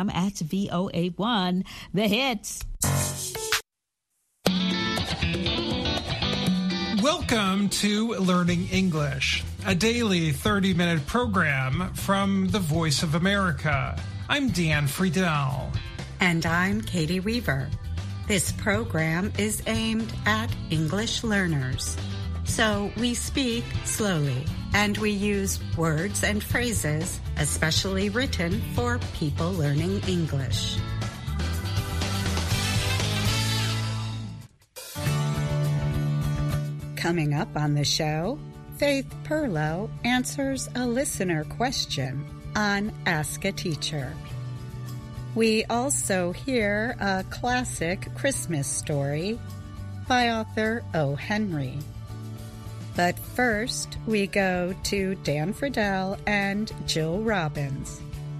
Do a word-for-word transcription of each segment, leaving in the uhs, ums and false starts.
Instagram at V O A one The Hits. Welcome to Learning English, a daily thirty-minute program from the Voice of America. I'm Dan Friedel. And I'm Katie Weaver. This program is aimed at English learners. So we speak slowly, and we use words and phrases especially written for people learning English. Coming up on the show, Faith Perlow answers a listener question on Ask a Teacher. We also hear a classic Christmas story by author O. Henry. But first, we go to Dan Friedel and Jill Robbins.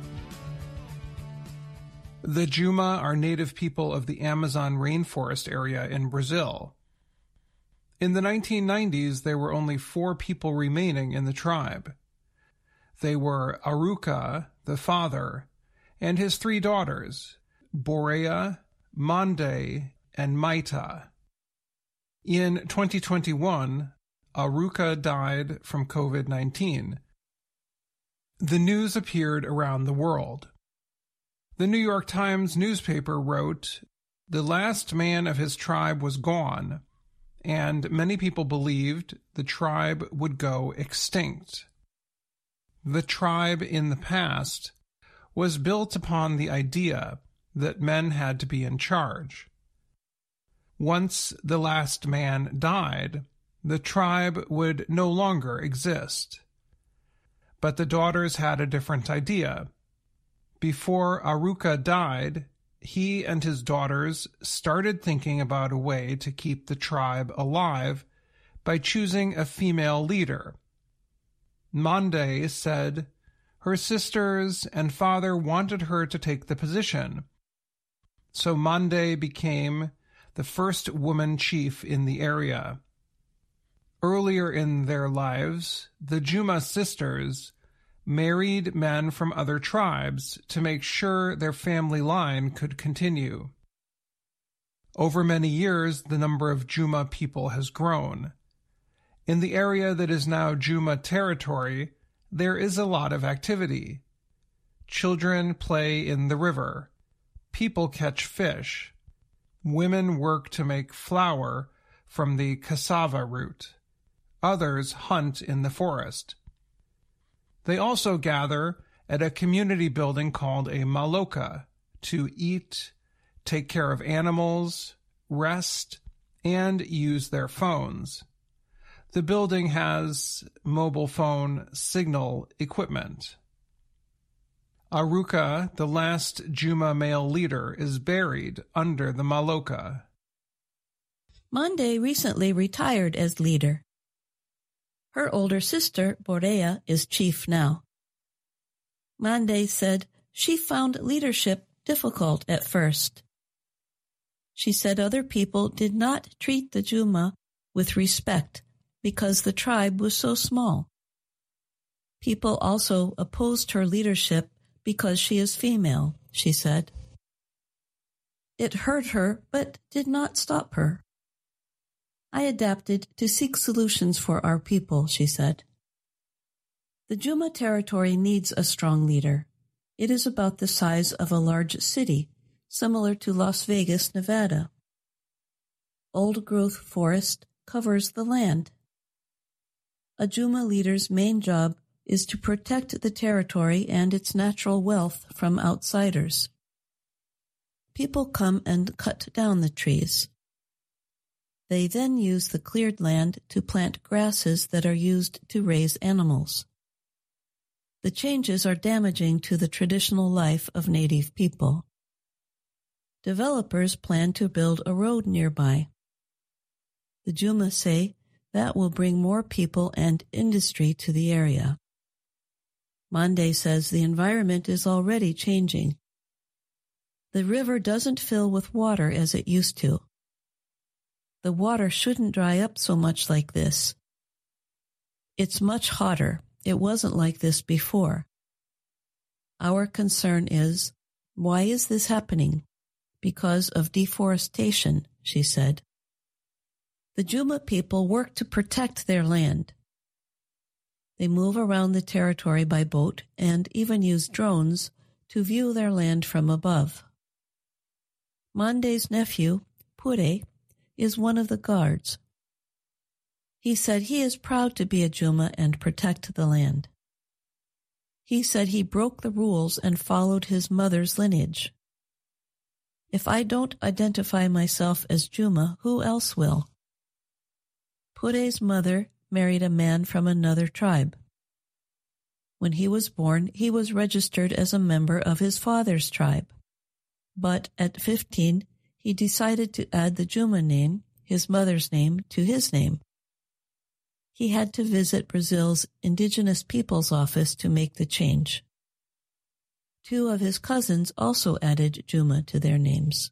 The Juma are native people of the Amazon rainforest area in Brazil. In the nineteen nineties, there were only four people remaining in the tribe. They were Aruca, the father, and his three daughters, Borea, Mande, and Maita. In twenty twenty-one, Aruca died from covid nineteen. The news appeared around the world. The New York Times newspaper wrote, "The last man of his tribe was gone, and many people believed the tribe would go extinct." The tribe in the past was built upon the idea that men had to be in charge. Once the last man died, the tribe would no longer exist. But the daughters had a different idea. Before Aruca died, he and his daughters started thinking about a way to keep the tribe alive by choosing a female leader. Mande said her sisters and father wanted her to take the position, so Mande became the first woman chief in the area. Earlier in their lives, the Juma sisters married men from other tribes to make sure their family line could continue. Over many years, the number of Juma people has grown. In the area that is now Juma territory, there is a lot of activity. Children play in the river. People catch fish. Women work to make flour from the cassava root. Others hunt in the forest. They also gather at a community building called a maloca to eat, take care of animals, rest, and use their phones. The building has mobile phone signal equipment. Aruca, the last Juma male leader, is buried under the maloca. Mande recently retired as leader. Her older sister, Borea, is chief now. Mande said she found leadership difficult at first. She said other people did not treat the Juma with respect because the tribe was so small. People also opposed her leadership because she is female, she said. It hurt her, but did not stop her. I adapted to seek solutions for our people, she said. The Juma territory needs a strong leader. It is about the size of a large city, similar to Las Vegas, Nevada. Old-growth forest covers the land. A Juma leader's main job is to protect the territory and its natural wealth from outsiders. People come and cut down the trees. They then use the cleared land to plant grasses that are used to raise animals. The changes are damaging to the traditional life of native people. Developers plan to build a road nearby. The Juma say that will bring more people and industry to the area. Mande says the environment is already changing. The river doesn't fill with water as it used to. The water shouldn't dry up so much like this. It's much hotter. It wasn't like this before. Our concern is Why is this happening? Because of deforestation, she said. The Juma people work to protect their land. They move around the territory by boat and even use drones to view their land from above. Mande's nephew, Pure, is one of the guards. He said he is proud to be a Juma and protect the land. He said he broke the rules and followed his mother's lineage. If I don't identify myself as Juma, who else will? Pure's mother married a man from another tribe. When he was born, he was registered as a member of his father's tribe. But at fifteen, he decided to add the Juma name, his mother's name, to his name. He had to visit Brazil's Indigenous Peoples Office to make the change. Two of his cousins also added Juma to their names.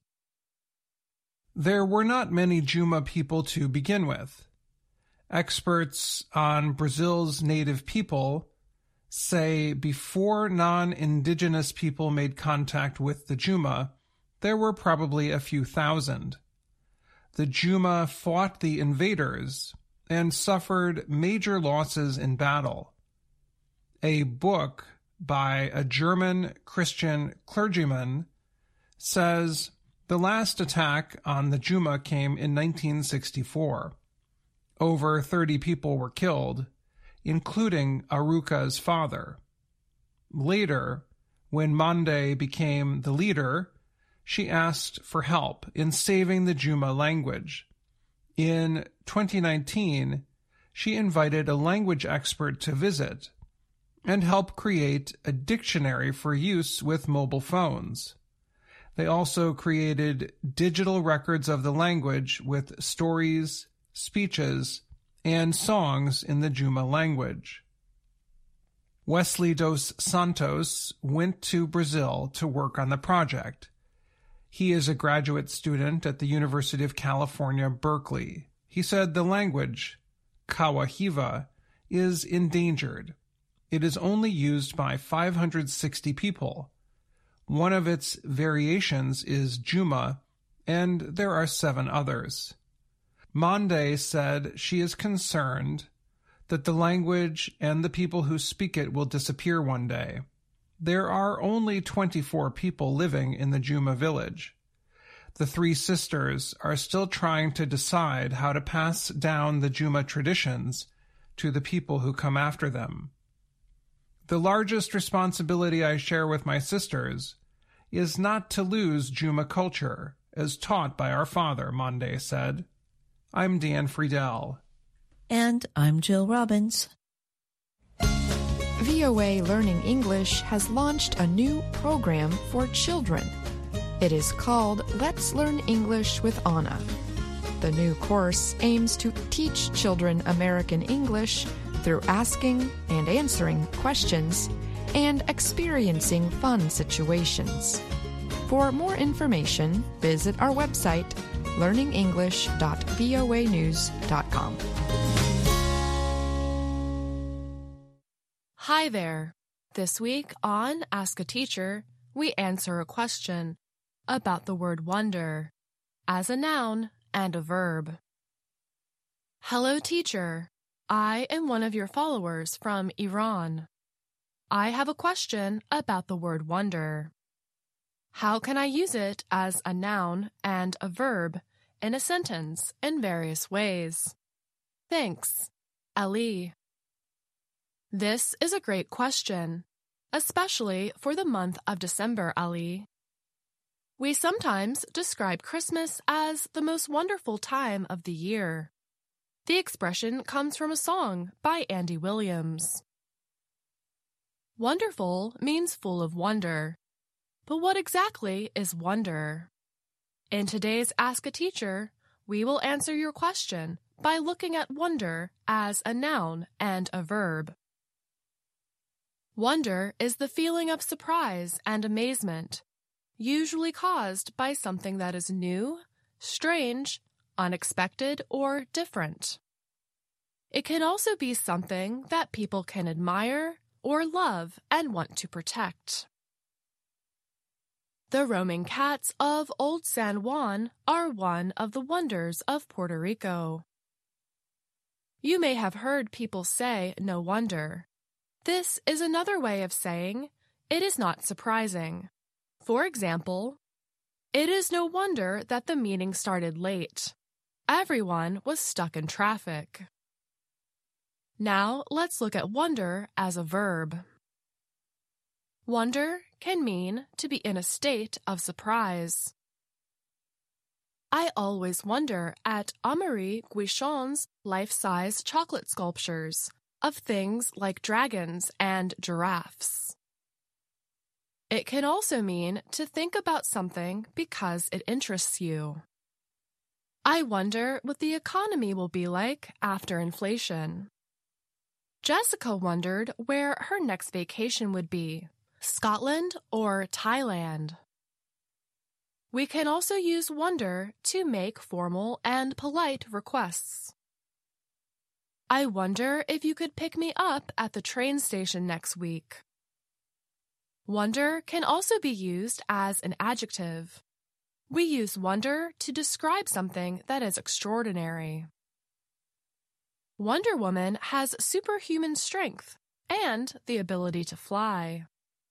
There were not many Juma people to begin with. Experts on Brazil's native people say before non-indigenous people made contact with the Juma, there were probably a few thousand. The Juma fought the invaders and suffered major losses in battle. A book by a German Christian clergyman says the last attack on the Juma came in nineteen sixty-four. Over thirty people were killed, including Aruca's father. Later, when Mande became the leader, she asked for help in saving the Juma language. In twenty nineteen, she invited a language expert to visit and help create a dictionary for use with mobile phones. They also created digital records of the language with stories, speeches, and songs in the Juma language. Wesley dos Santos went to Brazil to work on the project. He is a graduate student at the University of California, Berkeley. He said the language, Kawahiva, is endangered. It is only used by five hundred sixty people. One of its variations is Juma, and there are seven others. Mande said she is concerned that the language and the people who speak it will disappear one day. There are only twenty-four people living in the Juma village. The three sisters are still trying to decide how to pass down the Juma traditions to the people who come after them. The largest responsibility I share with my sisters is not to lose Juma culture, as taught by our father, Mande said. I'm Dan Friedel. And I'm Jill Robbins. V O A Learning English has launched a new program for children. It is called Let's Learn English with Anna. The new course aims to teach children American English through asking and answering questions and experiencing fun situations. For more information, visit our website, learning english dot voa news dot com. Hi there. This week on Ask a Teacher, we answer a question about the word wonder as a noun and a verb. Hello, teacher. I am one of your followers from Iran. I have a question about the word wonder. How can I use it as a noun and a verb in a sentence in various ways? Thanks, Ali. This is a great question, especially for the month of December, Ali. We sometimes describe Christmas as the most wonderful time of the year. The expression comes from a song by Andy Williams. Wonderful means full of wonder. But what exactly is wonder? In today's Ask a Teacher, we will answer your question by looking at wonder as a noun and a verb. Wonder is the feeling of surprise and amazement, usually caused by something that is new, strange, unexpected, or different. It can also be something that people can admire or love and want to protect. The roaming cats of Old San Juan are one of the wonders of Puerto Rico. You may have heard people say, "no wonder." This is another way of saying, "it is not surprising." For example, "it is no wonder that the meeting started late. Everyone was stuck in traffic." Now let's look at wonder as a verb. Wonder can mean to be in a state of surprise. I always wonder at Améry Guichon's life-size chocolate sculptures of things like dragons and giraffes. It can also mean to think about something because it interests you. I wonder what the economy will be like after inflation. Jessica wondered where her next vacation would be, Scotland or Thailand. We can also use wonder to make formal and polite requests. I wonder if you could pick me up at the train station next week. Wonder can also be used as an adjective. We use wonder to describe something that is extraordinary. Wonder Woman has superhuman strength and the ability to fly.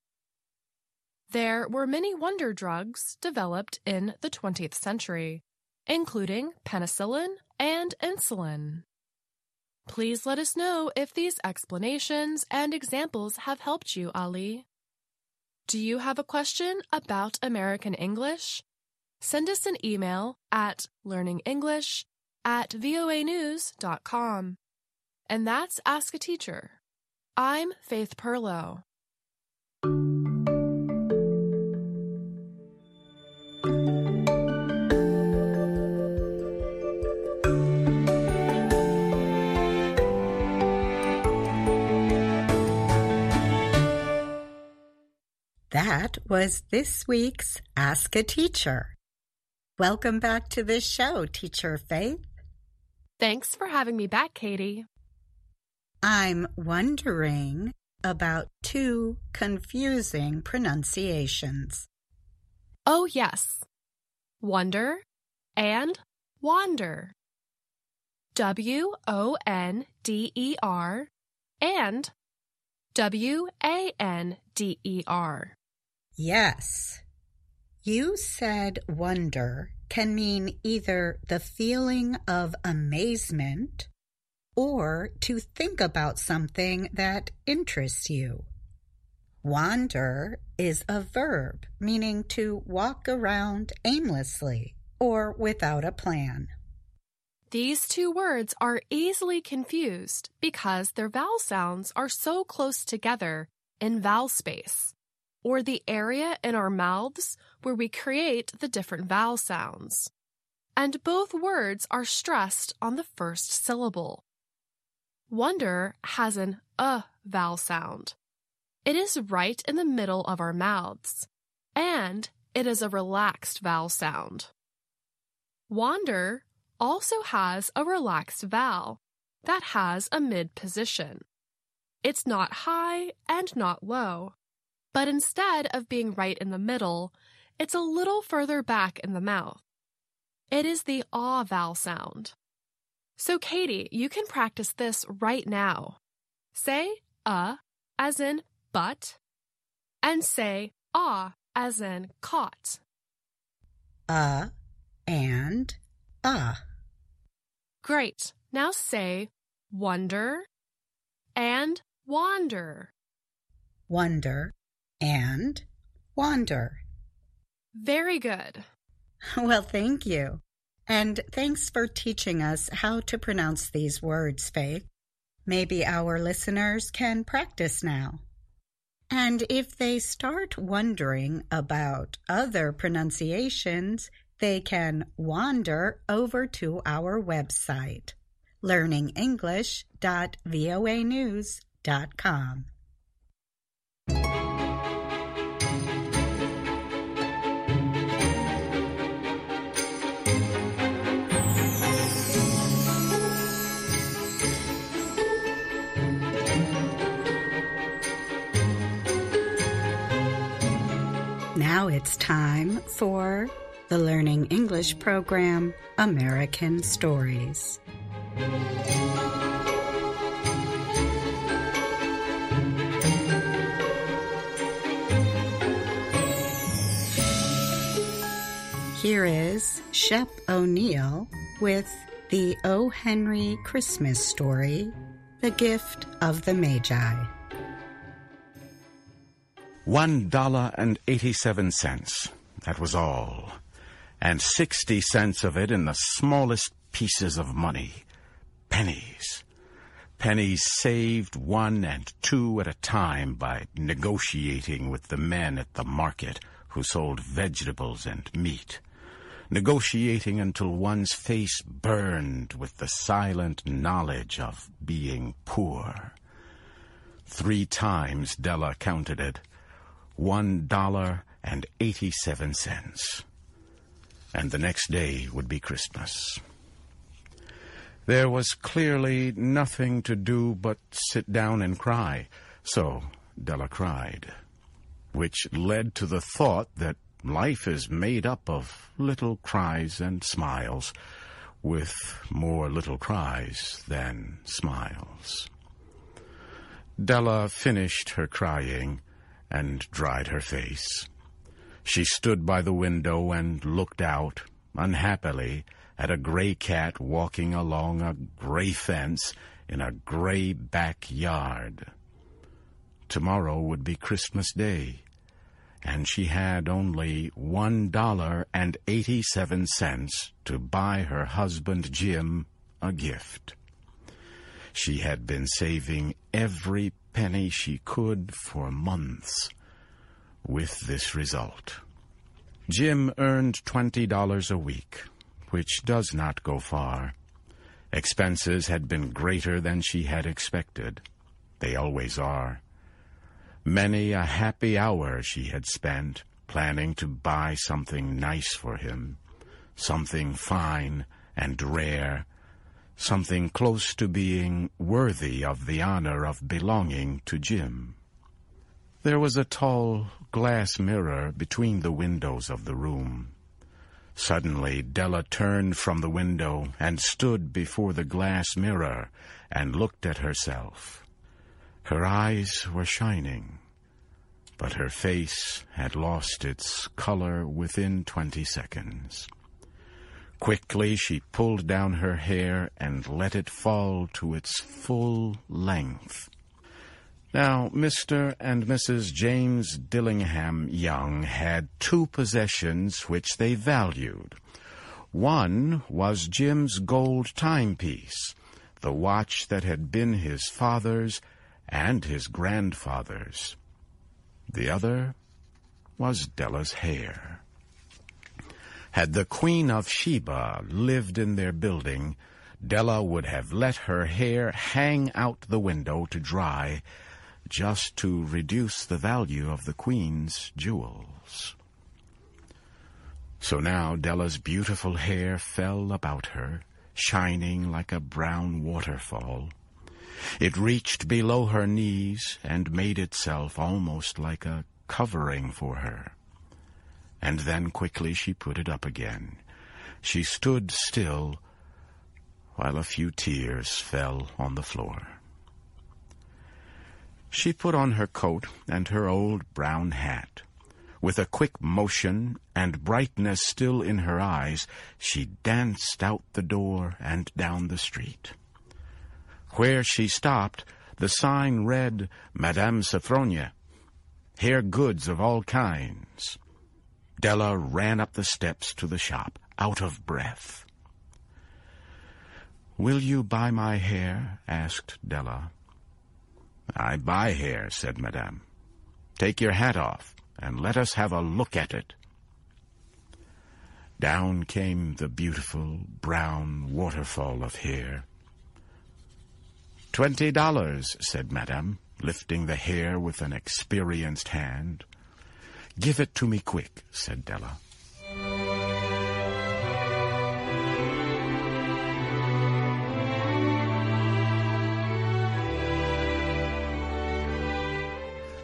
There were many wonder drugs developed in the twentieth century, including penicillin and insulin. Please let us know if these explanations and examples have helped you, Ali. Do you have a question about American English? Send us an email at learningenglish at voa news dot com. And that's Ask a Teacher. I'm Faith Perlow. That was this week's Ask a Teacher. Welcome back to this show, Teacher Faith. Thanks for having me back, Katie. I'm wondering about two confusing pronunciations. Oh, yes. Wonder and wander. W O N D E R and W A N D E R. Yes. You said wonder can mean either the feeling of amazement or to think about something that interests you. Wander is a verb meaning to walk around aimlessly or without a plan. These two words are easily confused because their vowel sounds are so close together in vowel space, or the area in our mouths where we create the different vowel sounds. And both words are stressed on the first syllable. Wonder has an uh vowel sound. It is right in the middle of our mouths, and it is a relaxed vowel sound. Wander also has a relaxed vowel that has a mid position. It's not high and not low, but instead of being right in the middle, it's a little further back in the mouth. It is the ah vowel sound. So Katie, you can practice this right now. Say uh as in but, and say ah as in caught. Uh and ah. Great. Now say wonder and wander. Wonder and wander. Very good. Well, thank you. And thanks for teaching us how to pronounce these words, Faith. Maybe our listeners can practice now. And if they start wondering about other pronunciations, they can wander over to our website, learning english dot voa news dot com. Now Now it's time for the Learning English program, American Stories. Here is Shep O'Neill with the O. Henry Christmas story, The Gift of the Magi. One dollar and eighty-seven cents. That was all. And sixty cents of it in the smallest pieces of money. Pennies. Pennies saved one and two at a time by negotiating with the men at the market who sold vegetables and meat. Negotiating until one's face burned with the silent knowledge of being poor. Three times Della counted it. One dollar and eighty-seven cents. And the next day would be Christmas. There was clearly nothing to do but sit down and cry. So Della cried, which led to the thought that life is made up of little cries and smiles, with more little cries than smiles. Della finished her crying and dried her face. She stood by the window and looked out, unhappily, at a gray cat walking along a gray fence in a gray backyard. Tomorrow would be Christmas Day, and she had only one dollar and eighty-seven cents to buy her husband Jim a gift. She had been saving every penny she could for months, with this result. Jim earned twenty dollars a week, which does not go far. Expenses had been greater than she had expected. They always are. Many a happy hour she had spent planning to buy something nice for him, something fine and rare, something close to being worthy of the honor of belonging to Jim. There was a tall glass mirror between the windows of the room. Suddenly Della turned from the window and stood before the glass mirror and looked at herself. Her eyes were shining, but her face had lost its color within twenty seconds. Quickly she pulled down her hair and let it fall to its full length. Now, Mister and Missus James Dillingham Young had two possessions which they valued. One was Jim's gold timepiece, the watch that had been his father's and his grandfather's. The other was Della's hair. Had the Queen of Sheba lived in their building, Della would have let her hair hang out the window to dry, just to reduce the value of the Queen's jewels. So now Della's beautiful hair fell about her, shining like a brown waterfall. It reached below her knees and made itself almost like a covering for her. And then quickly she put it up again. She stood still while a few tears fell on the floor. She put on her coat and her old brown hat. With a quick motion and brightness still in her eyes, she danced out the door and down the street. Where she stopped, the sign read, Madame Sophronia, hair goods of all kinds. Della ran up the steps to the shop, out of breath. "Will you buy my hair?" asked Della. "I buy hair," said Madame. "Take your hat off, and let us have a look at it." Down came the beautiful brown waterfall of hair. Twenty dollars, said Madame, lifting the hair with an experienced hand. "Give it to me quick," said Della.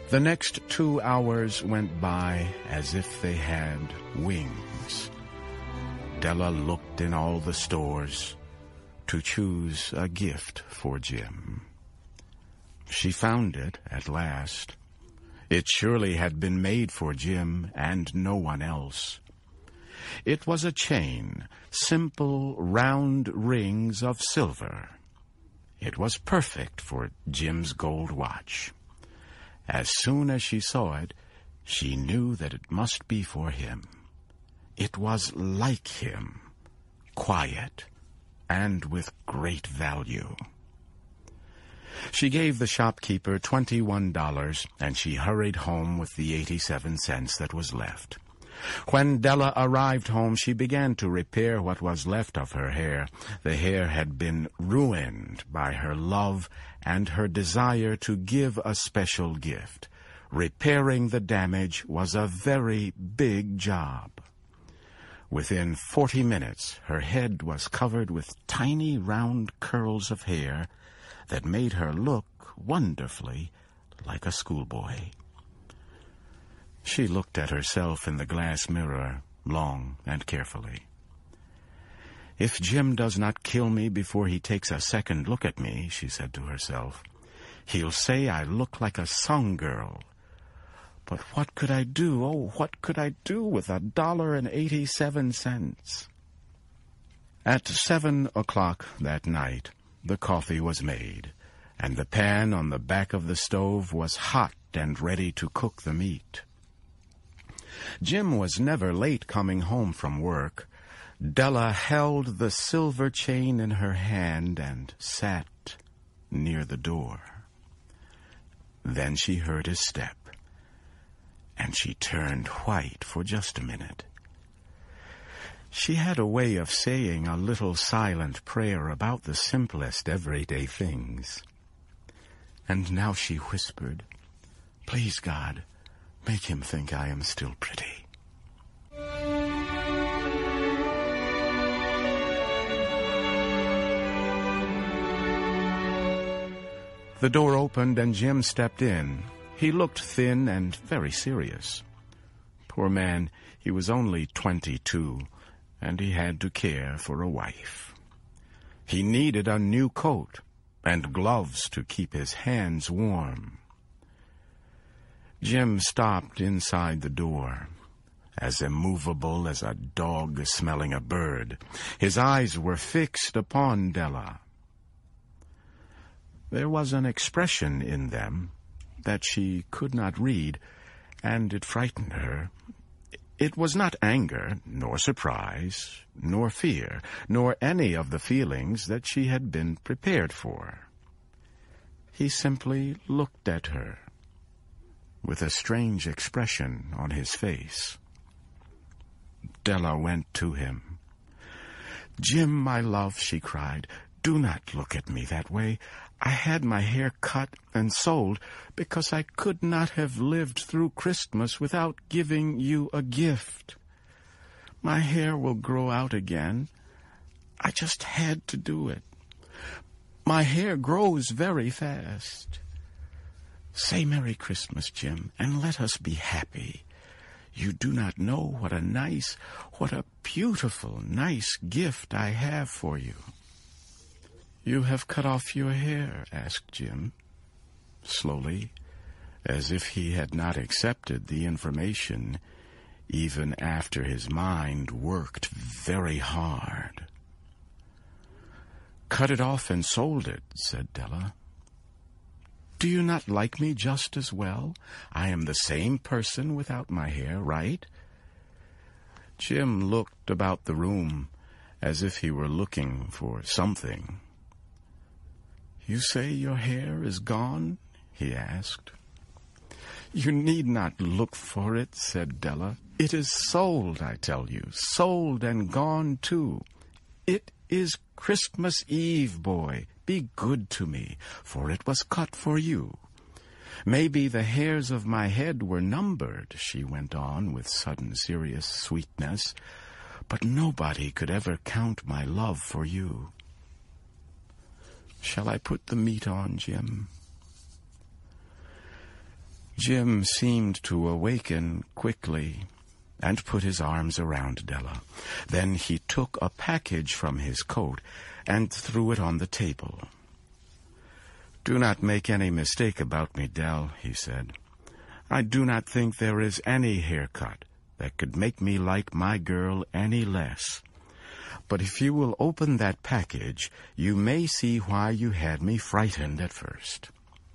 The next two hours went by as if they had wings. Della looked in all the stores to choose a gift for Jim. She found it at last. It surely had been made for Jim and no one else. It was a chain, simple round rings of silver. It was perfect for Jim's gold watch. As soon as she saw it, she knew that it must be for him. It was like him, quiet, and with great value. She gave the shopkeeper twenty-one dollars, and she hurried home with the eighty-seven cents that was left. When Della arrived home, she began to repair what was left of her hair. The hair had been ruined by her love and her desire to give a special gift. Repairing the damage was a very big job. Within forty minutes, her head was covered with tiny round curls of hair that made her look wonderfully like a schoolboy. She looked at herself in the glass mirror long and carefully. "If Jim does not kill me before he takes a second look at me," she said to herself, "he'll say I look like a song girl. But what could I do? Oh, what could I do with a dollar and eighty-seven cents?" At seven o'clock that night, the coffee was made, and the pan on the back of the stove was hot and ready to cook the meat. Jim was never late coming home from work. Della held the silver chain in her hand and sat near the door. Then she heard his step, and she turned white for just a minute. She had a way of saying a little silent prayer about the simplest everyday things. And now she whispered, "Please, God, make him think I am still pretty." The door opened and Jim stepped in. He looked thin and very serious. Poor man, he was only twenty-two, and he had to care for a wife. He needed a new coat and gloves to keep his hands warm. Jim stopped inside the door, as immovable as a dog smelling a bird. His eyes were fixed upon Della. There was an expression in them that she could not read, and it frightened her. It was not anger, nor surprise, nor fear, nor any of the feelings that she had been prepared for. He simply looked at her, with a strange expression on his face. Della went to him. "Jim, my love," she cried, "do not look at me that way. I had my hair cut and sold because I could not have lived through Christmas without giving you a gift. My hair will grow out again. I just had to do it. My hair grows very fast. Say Merry Christmas, Jim, and let us be happy. You do not know what a nice, what a beautiful, nice gift I have for you." "You have cut off your hair?" asked Jim, slowly, as if he had not accepted the information, even after his mind worked very hard. "Cut it off and sold it," said Della. "Do you not like me just as well? I am the same person without my hair, right?" Jim looked about the room as if he were looking for something. "You say your hair is gone?" he asked. "You need not look for it," said Della. "It is sold, I tell you, sold and gone too. It is Christmas Eve, boy. Be good to me, for it was cut for you. Maybe the hairs of my head were numbered," she went on with sudden serious sweetness, "but nobody could ever count my love for you. Shall I put the meat on, Jim?" Jim seemed to awaken quickly and put his arms around Della. Then he took a package from his coat and threw it on the table. "Do not make any mistake about me, Dell," he said. "I do not think there is any haircut that could make me like my girl any less. But if you will open that package, you may see why you had me frightened at first."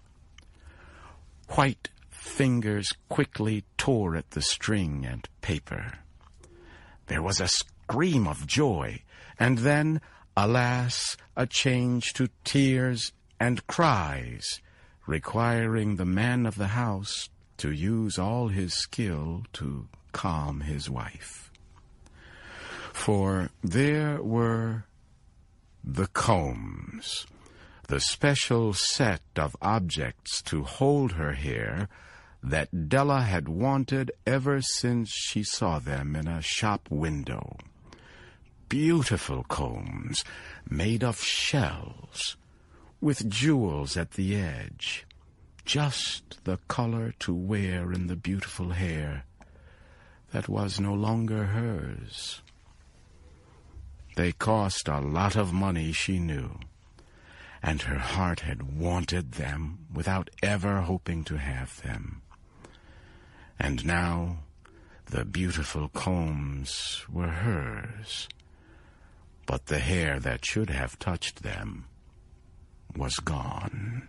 White fingers quickly tore at the string and paper. There was a scream of joy, and then, alas, a change to tears and cries, requiring the man of the house to use all his skill to calm his wife. For there were the combs, the special set of objects to hold her hair that Della had wanted ever since she saw them in a shop window. Beautiful combs made of shells, with jewels at the edge, just the color to wear in the beautiful hair that was no longer hers. They cost a lot of money, she knew, and her heart had wanted them without ever hoping to have them. And now the beautiful combs were hers, but the hair that should have touched them was gone.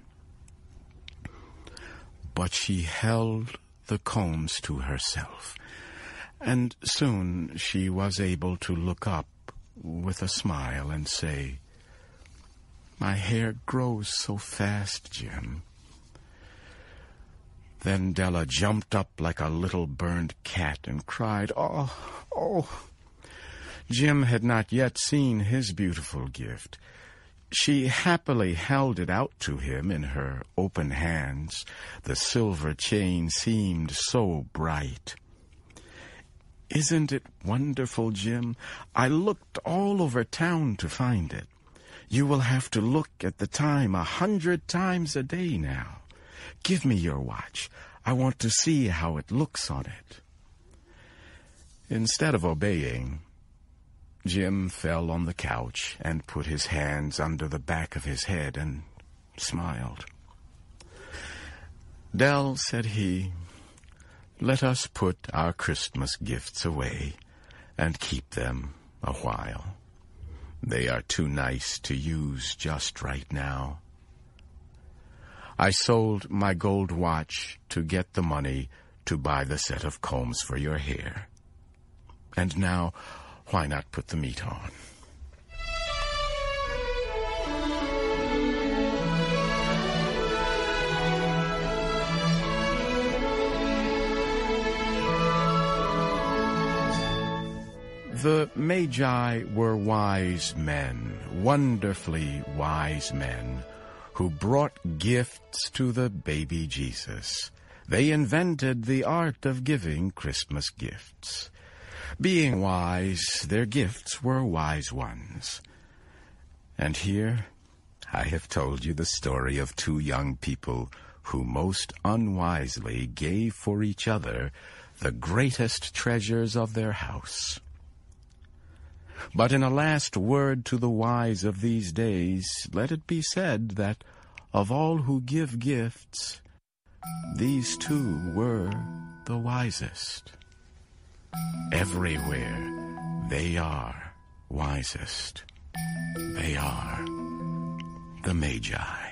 But she held the combs to herself, and soon she was able to look up with a smile and say, "My hair grows so fast, Jim." Then Della jumped up like a little burned cat and cried, "Oh, oh!" Jim had not yet seen his beautiful gift. She happily held it out to him in her open hands. The silver chain seemed so bright. "Isn't it wonderful, Jim? I looked all over town to find it. You will have to look at the time a hundred times a day now. Give me your watch. I want to see how it looks on it." Instead of obeying, Jim fell on the couch and put his hands under the back of his head and smiled. "Dell," said he, "let us put our Christmas gifts away and keep them a while. They are too nice to use just right now. I sold my gold watch to get the money to buy the set of combs for your hair. And now, why not put the meat on?" The Magi were wise men, wonderfully wise men, who brought gifts to the baby Jesus. They invented the art of giving Christmas gifts. Being wise, their gifts were wise ones. And here I have told you the story of two young people who most unwisely gave for each other the greatest treasures of their house. But in a last word to the wise of these days, let it be said that of all who give gifts, these two were the wisest. Everywhere they are wisest. They are the Magi.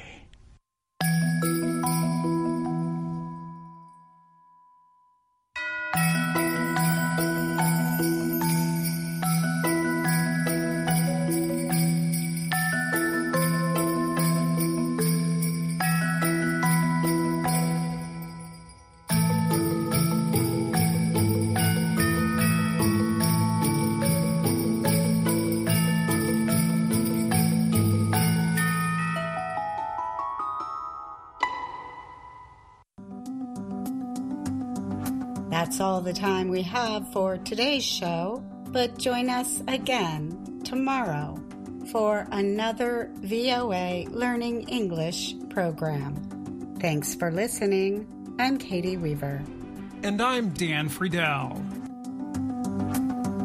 That's all the time we have for today's show, but join us again tomorrow for another V O A Learning English program. Thanks for listening. I'm Katie Weaver. And I'm Dan Friedel.